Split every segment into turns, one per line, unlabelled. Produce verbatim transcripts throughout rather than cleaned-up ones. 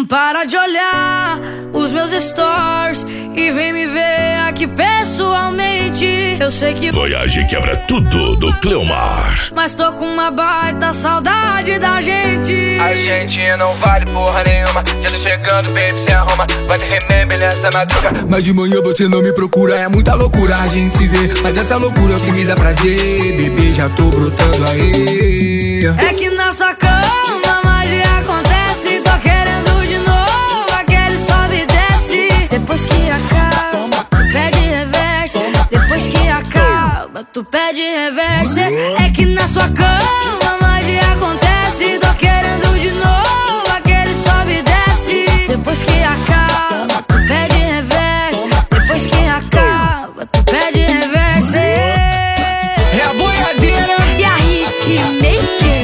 Para de olhar os meus stories e vem me ver aqui pessoalmente. Eu sei que
Voyage quebra tudo do Cleomar.
mas tô com uma baita saudade da gente.
A gente não vale porra nenhuma. Já tô chegando, baby, se arruma. Vai ter remember nessa madruga.
Mas de manhã você não me procura. É muita loucura a gente se vê, mas essa loucura que me dá prazer. Bebê, já tô brotando aí.
É que na sua cama magia acontece. Tô querendo de novo aquele sobe e desce. Depois que acaba, tu pede reverse. Depois que acaba, tu pede reverse. É que na sua cama magia acontece. Tô querendo de novo aquele sobe e desce. Depois que acaba, tu pede reverse. Depois que acaba, tu pede reverse.
É a boiadeira
E a hitmaker.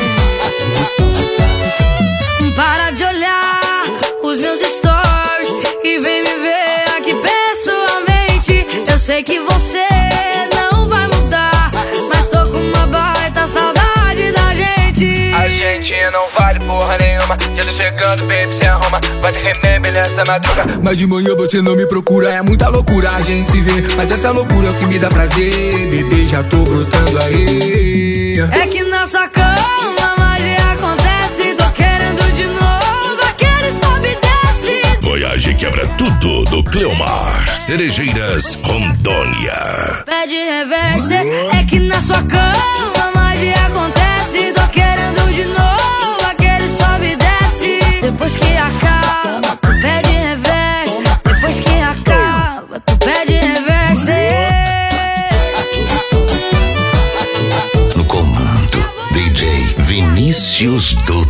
Para de olhar os meus stories e vem me ver aqui pessoalmente. Eu sei que você não vai mudar, mas tô com uma baita saudade da gente.
A gente não vale porra nenhuma. Já tô chegando, baby, se arruma. Vai ter remember nessa madruga.
Mas de manhã você não me procura. É muita loucura a gente se vê, mas essa loucura que me dá prazer. Bebê, já tô brotando aí.
É que na sua cama magia acontece. Tô querendo de novo aquele sobe e desce.
Voyage quebra tudo do Cleomar. Cerejeiras, Rondônia.
Pede reverse. É que na sua cama magia acontece. Tô querendo de novo aquele sobe e desce. Depois que acaba, tu pede reverse. Depois que acaba, tu pede reverse.
No comando, D J Vinícius do